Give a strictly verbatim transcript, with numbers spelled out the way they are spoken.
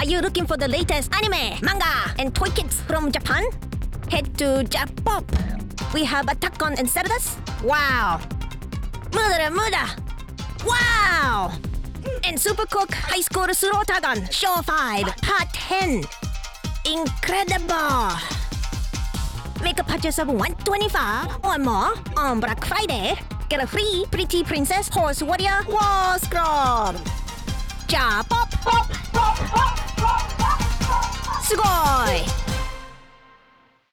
Are you looking for the latest anime, manga, and toy kits from Japan? Head to Japop. We have Attack on Enceladus. Wow. Murder Murder. Wow. And Supercook High School Slaughtergun Show five Part ten. Incredible. Make a purchase of one twenty-five or more on Black Friday. Get a free Pretty Princess Horse Warrior Wall Scroll. Japop. すごい